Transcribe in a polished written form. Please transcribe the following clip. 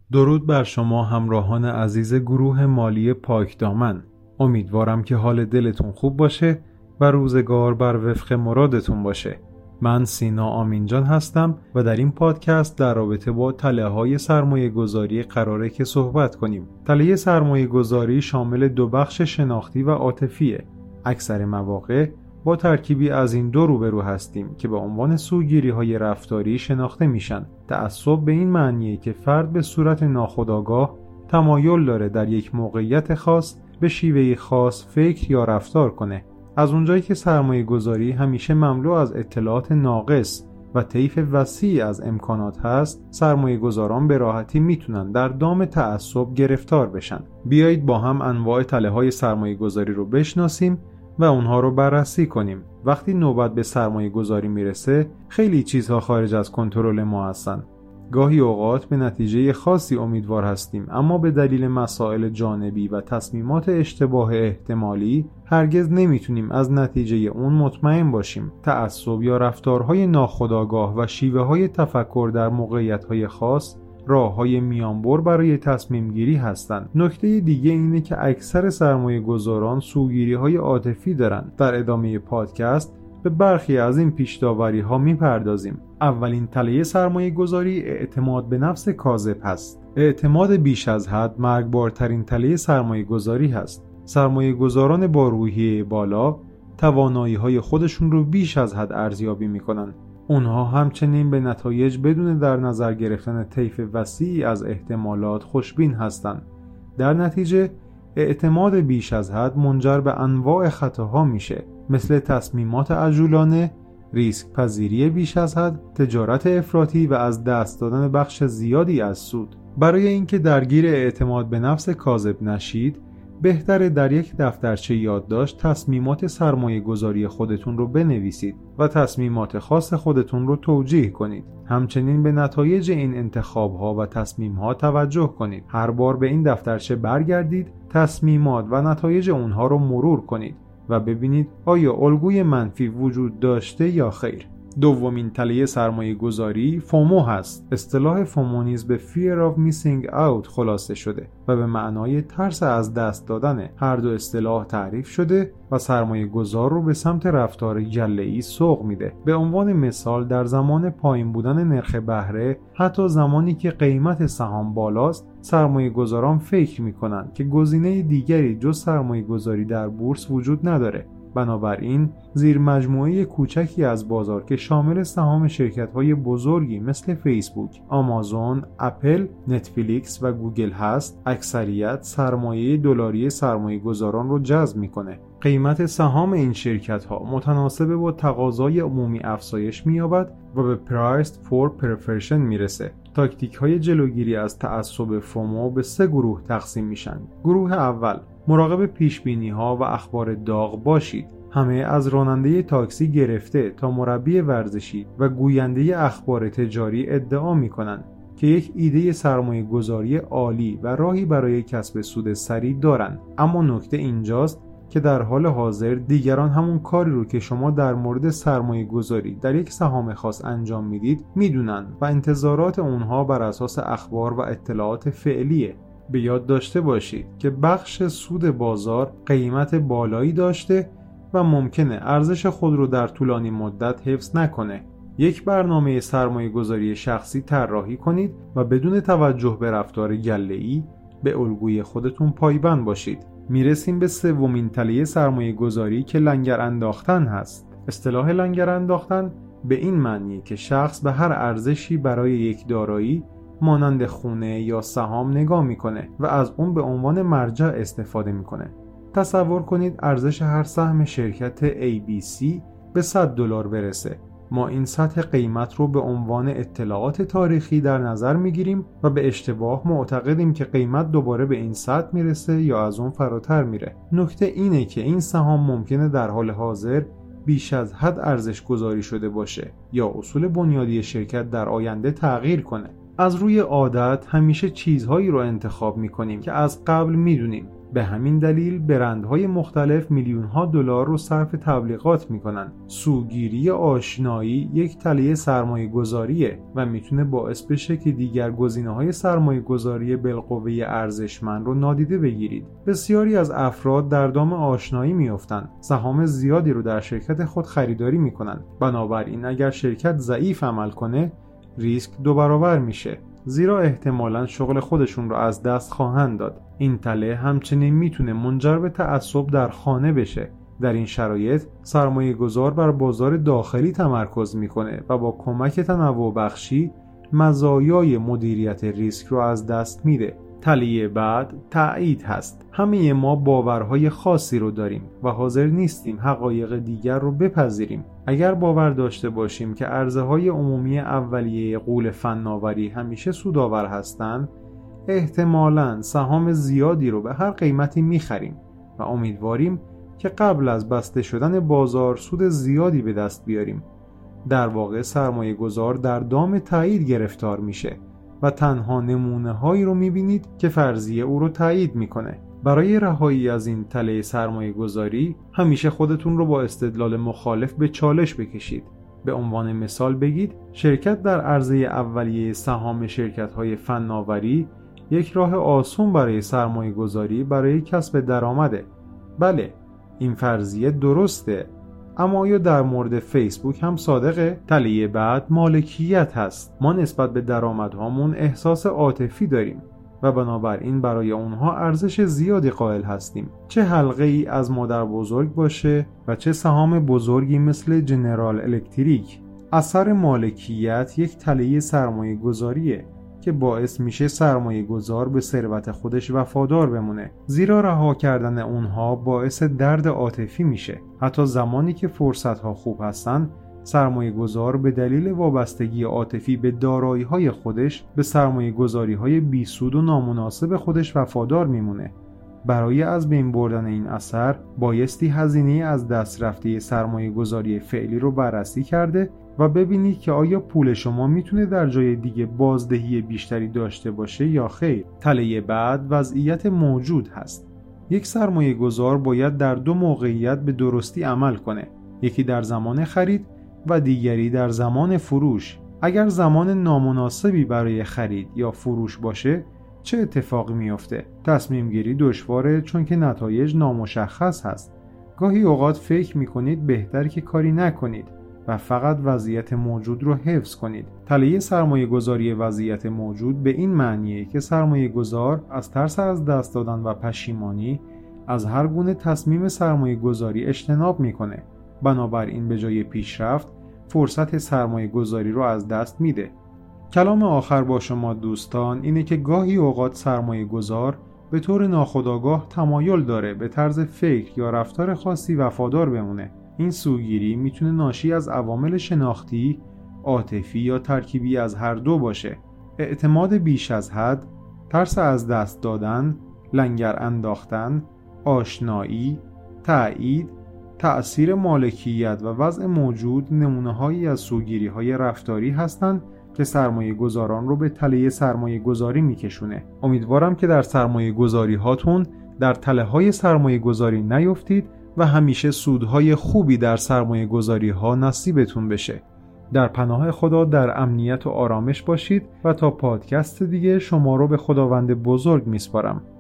درود بر شما همراهان عزیز گروه مالی پاکدامن. امیدوارم که حال دلتون خوب باشه و روزگار بر وفق مرادتون باشه. من سینا آمینجان هستم و در این پادکست در رابطه با تله‌های سرمایه‌گذاری قراره که صحبت کنیم. تله سرمایه‌گذاری شامل دو بخش شناختی و عاطفیه. اکثر مواقع با ترکیبی از این دو روبرو هستیم که به عنوان سوگیری‌های رفتاری شناخته میشن. تعصب به این معنیه که فرد به صورت ناخودآگاه تمایل داره در یک موقعیت خاص به شیوهی خاص فکر یا رفتار کنه. از اونجایی که سرمایه‌گذاری همیشه مملو از اطلاعات ناقص و طیف وسیعی از امکانات هست، سرمایه‌گذاران به راحتی میتونن در دام تعصب گرفتار بشن. بیایید با هم انواع تله‌های سرمایه‌گذاری رو بشناسیم و اونها رو بررسی کنیم. وقتی نوبت به سرمایه گذاری میرسه، خیلی چیزها خارج از کنترل ما هستن. گاهی اوقات به نتیجه خاصی امیدوار هستیم، اما به دلیل مسائل جانبی و تصمیمات اشتباه احتمالی هرگز نمیتونیم از نتیجه اون مطمئن باشیم. تعصب یا رفتارهای ناخودآگاه و شیوه‌های تفکر در موقعیت‌های خاص راه‌های میانبر برای تصمیم گیری هستند. نکته دیگه اینه که اکثر سرمایه گذاران سوگیری‌های عاطفی دارن. در ادامه پادکست به برخی از این پیش‌داوری‌ها میپردازیم. اولین تله سرمایه گذاری اعتماد به نفس کاذب هست. اعتماد بیش از حد مرگبارترین تله سرمایه گذاری هست. سرمایه گذاران با روحیه بالا توانایی‌های خودشون رو بیش از حد ارزیابی میکنن. اونها همچنین به نتایج بدون در نظر گرفتن طیف وسیعی از احتمالات خوشبین هستند. در نتیجه اعتماد بیش از حد منجر به انواع خطاها میشه، مثل تصمیمات عجولانه، ریسک پذیری بیش از حد، تجارت افراطی و از دست دادن بخش زیادی از سود. برای اینکه درگیر اعتماد به نفس کاذب نشید، بهتره در یک دفترچه یادداشت تصمیمات سرمایه گذاری خودتون رو بنویسید و تصمیمات خاص خودتون رو توجیه کنید. همچنین به نتایج این انتخاب‌ها و تصمیم‌ها توجه کنید. هر بار به این دفترچه برگردید، تصمیمات و نتایج اونها رو مرور کنید و ببینید آیا الگوی منفی وجود داشته یا خیر. دومین تله سرمایه گذاری فومو هست. اصطلاح فومو نیز به Fear of Missing Out خلاصه شده و به معنای ترس از دست دادنه. هر دو اصطلاح تعریف شده و سرمایه گذار رو به سمت رفتار گله‌ای سوق میده. به عنوان مثال در زمان پایین بودن نرخ بهره، حتی زمانی که قیمت سهام بالاست، سرمایه گذاران فکر میکنن که گزینه دیگری جز سرمایه گذاری در بورس وجود نداره. بنابراین زیر مجموعه کوچکی از بازار که شامل سهام شرکت‌های بزرگی مثل فیسبوک، آمازون، اپل، نتفلیکس و گوگل هست، اکثریت سرمایه دلاری سرمایه‌گذاران رو جذب می‌کنه. قیمت سهام این شرکت‌ها متناسب با تقاضای عمومی افزایش می‌یابد و به Price for Perfection میرسه. تاکتیک‌های جلوگیری از تعصب فومو به 3 گروه تقسیم میشن. گروه اول، مراقب پیشبینی‌ها و اخبار داغ باشید. همه از راننده تاکسی گرفته تا مربی ورزشی و گوینده اخبار تجاری ادعا می‌کنند که یک ایده سرمایه گذاری عالی و راهی برای کسب سود سریع دارند. اما نکته اینجاست که در حال حاضر دیگران همون کاری رو که شما در مورد سرمایه گذاری در یک سهام خاص انجام میدید میدونن و انتظارات اونها بر اساس اخبار و اطلاعات فعلیه. به یاد داشته باشید که بخش سود بازار قیمت بالایی داشته و ممکنه ارزش خود رو در طولانی مدت حفظ نکنه. یک برنامه سرمایه گذاری شخصی طراحی کنید و بدون توجه به رفتار گله‌ای به الگوی خودتون پایبند باشید. میرسیم به سومین تله سرمایه گذاری که لنگر انداختن هست. اصطلاح لنگر انداختن به این معنیه که شخص به هر ارزشی برای یک دارایی مانند خونه یا سهام نگاه میکنه و از اون به عنوان مرجع استفاده میکنه. تصور کنید ارزش هر سهم شرکت ABC به $100 برسه. ما این سطح قیمت رو به عنوان اطلاعات تاریخی در نظر میگیریم و به اشتباه معتقدیم که قیمت دوباره به این سطح میرسه یا از اون فراتر میره. نکته اینه که این سهام ممکنه در حال حاضر بیش از حد ارزش گذاری شده باشه یا اصول بنیادی شرکت در آینده تغییر کنه. از روی عادت همیشه چیزهایی رو انتخاب میکنیم که از قبل میدونیم به همین دلیل برندهای مختلف میلیون‌ها دلار رو صرف تبلیغات میکنن. سوگیری آشنایی یک تله سرمایه‌گذاریه و میتونه باعث بشه که دیگر گزینه‌های سرمایه‌گذاری بالقوه ارزشمند رو نادیده بگیرید. بسیاری از افراد در دام آشنایی میافتند، سهام زیادی رو در شرکت خود خریداری میکنن. بنابراین اگر شرکت ضعیف عمل کنه، ریسک 2 برابر میشه، زیرا احتمالاً شغل خودشون رو از دست خواهند داد. این تله همچنین میتونه منجر به تعصب در خانه بشه. در این شرایط سرمایه گذار بر بازار داخلی تمرکز میکنه و با کمک تنوع بخشی مزایای مدیریت ریسک رو از دست میده. تله بعد تأیید هست. همه ما باورهای خاصی رو داریم و حاضر نیستیم حقایق دیگر رو بپذیریم. اگر باور داشته باشیم که عرضه‌های عمومی اولیه غول فناوری همیشه سودآور هستند، احتمالاً سهام زیادی رو به هر قیمتی می‌خریم و امیدواریم که قبل از بسته شدن بازار سود زیادی به دست بیاریم. در واقع سرمایه‌گذار در دام تأیید گرفتار میشه و تنها نمونه‌هایی رو می‌بینید که فرضیه او رو تأیید می‌کنه. برای رهایی از این تله سرمایه‌گذاری همیشه خودتون رو با استدلال مخالف به چالش بکشید. به عنوان مثال بگید شرکت در عرضه اولیه سهام شرکت‌های فناوری یک راه آسون برای سرمایه‌گذاری برای کسب درآمده. بله، این فرضیه درسته، اما آیا در مورد فیسبوک هم صادقه؟ تله بعد مالکیت هست. ما نسبت به درآمدهامون احساس عاطفی داریم و بنابراین برای اونها ارزش زیادی قائل هستیم. چه حلقه ای از مادر بزرگ باشه و چه سهام بزرگی مثل جنرال الکتریک. اثر مالکیت یک تله سرمایه گذاریه که باعث میشه سرمایه گذار به ثروت خودش وفادار بمونه، زیرا رها کردن اونها باعث درد عاطفی میشه. حتی زمانی که فرصتها خوب هستن، سرمایه گذار به دلیل وابستگی عاطفی به دارایی‌های خودش به سرمایه گذاری‌های بیسود و نامناسب خودش وفادار میمونه. برای از بین بردن این اثر بایستی هزینه از دست رفته سرمایه گذاری فعلی رو بررسی کرده و ببینید که آیا پول شما میتونه در جای دیگه بازدهی بیشتری داشته باشه یا خیر. تله بعد وضعیت موجود هست. یک سرمایه گذار باید در 2 موقعیت به درستی عمل کنه، یکی در زمان خرید و دیگری در زمان فروش. اگر زمان نامناسبی برای خرید یا فروش باشه چه اتفاقی میفته؟ تصمیم گیری دشواره چون که نتایج نامشخص هست. گاهی اوقات فکر میکنید بهتر که کاری نکنید و فقط وضعیت موجود رو حفظ کنید. تله سرمایه گذاری وضعیت موجود به این معنیه که سرمایه گذار از ترس از دست دادن و پشیمانی از هر گونه تصمیم سرمایه گذاری اجتناب میکنه. بنابراین به جای پیشرفت فرصت سرمایه گذاری رو از دست میده. کلام آخر با شما دوستان اینه که گاهی اوقات سرمایه گذار به طور ناخودآگاه تمایل داره به طرز فکر یا رفتار خاصی وفادار بمونه. این سوگیری میتونه ناشی از عوامل شناختی، عاطفی یا ترکیبی از هر دو باشه. اعتماد بیش از حد، ترس از دست دادن، لنگر انداختن، آشنایی، تأیید، تأثیر مالکیت و وضع موجود نمونه‌هایی از سوگیری‌های رفتاری هستند که سرمایه گذاران رو به تله سرمایه گذاری میکشونه. امیدوارم که در سرمایه گذاری هاتون در تله های سرمایه گذاری نیفتید و همیشه سودهای خوبی در سرمایه گذاری ها نصیبتون بشه. در پناه خدا در امنیت و آرامش باشید و تا پادکست دیگه شما رو به خداوند بزرگ میسپارم.